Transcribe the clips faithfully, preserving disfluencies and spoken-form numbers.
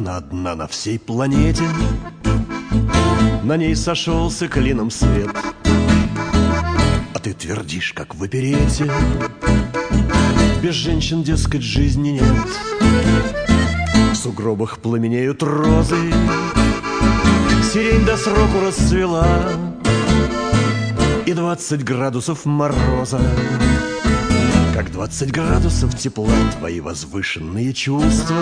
Она одна на всей планете, на ней сошелся клином свет. А ты твердишь, как в оперете, без женщин, дескать, жизни нет. В сугробах пламенеют розы, сирень до сроку расцвела, и двадцать градусов мороза, как двадцать градусов тепла. Твои возвышенные чувства,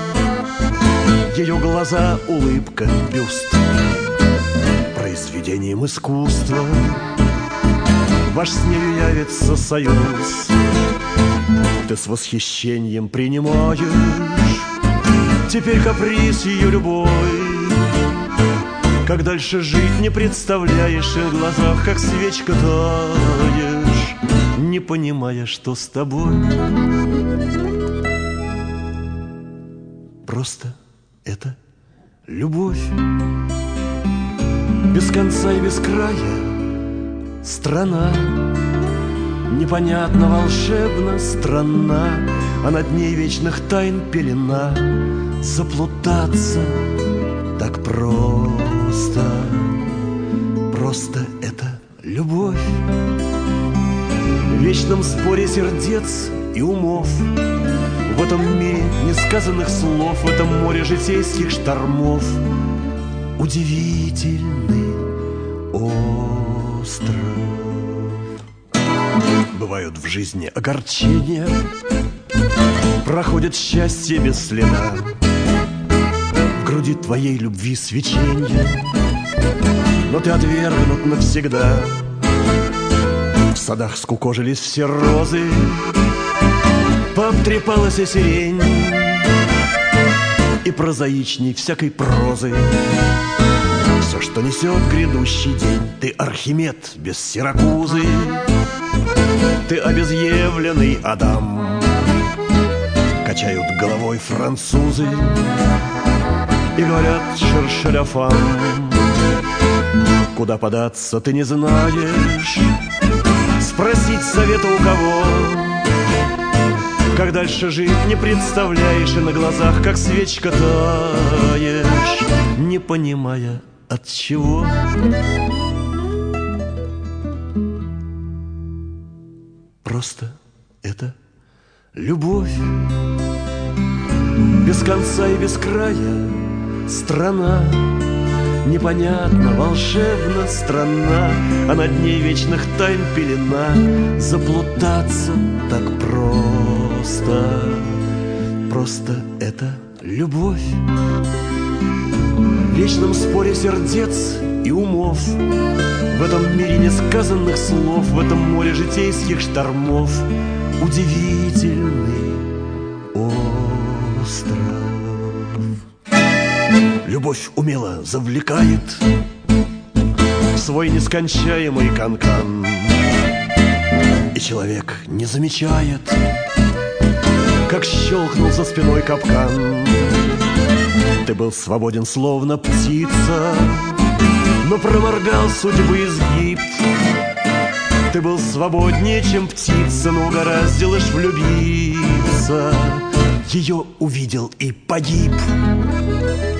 ее глаза, улыбка, бюст, произведением искусства ваш с нею явится союз. Ты с восхищением принимаешь теперь каприз ее любой, как дальше жить не представляешь, и в глазах, как свечка, таешь, не понимая, что с тобой. Просто это любовь, без конца и без края страна, непонятно, волшебно, странна, а над ней вечных тайн пелена. Заплутаться так просто, просто это любовь. В вечном споре сердец и умов, в этом мире несказанных слов, в этом море житейских штормов, удивительный остров. Бывают в жизни огорчения, проходит счастье без следа, в груди твоей любви свеченье, но ты отвергнут навсегда. В садах скукожились все розы, пообтрепалась и сирень, и прозаичней всякой прозы все, что несет грядущий день. Ты Архимед без Сиракузы, ты обезъявленный Адам. Качают головой французы и говорят шершеляфам. Куда податься ты не знаешь, спросить совета у кого, как дальше жить не представляешь, и на глазах, как свечка, таешь, не понимая от чего. Просто это любовь, без конца и без края страна, непонятно, волшебно, странна, а над ней вечных тайн пелена. Заплутаться так просто, просто это любовь. В вечном споре сердец и умов, в этом мире несказанных слов, в этом море житейских штормов, удивительный остров. Любовь умело завлекает в свой нескончаемый канкан, и человек не замечает, как щелкнул за спиной капкан. Ты был свободен, словно птица, но проморгал судьбы изгиб. Ты был свободнее, чем птица, но угораздил лишь влюбиться. Ее увидел и погиб.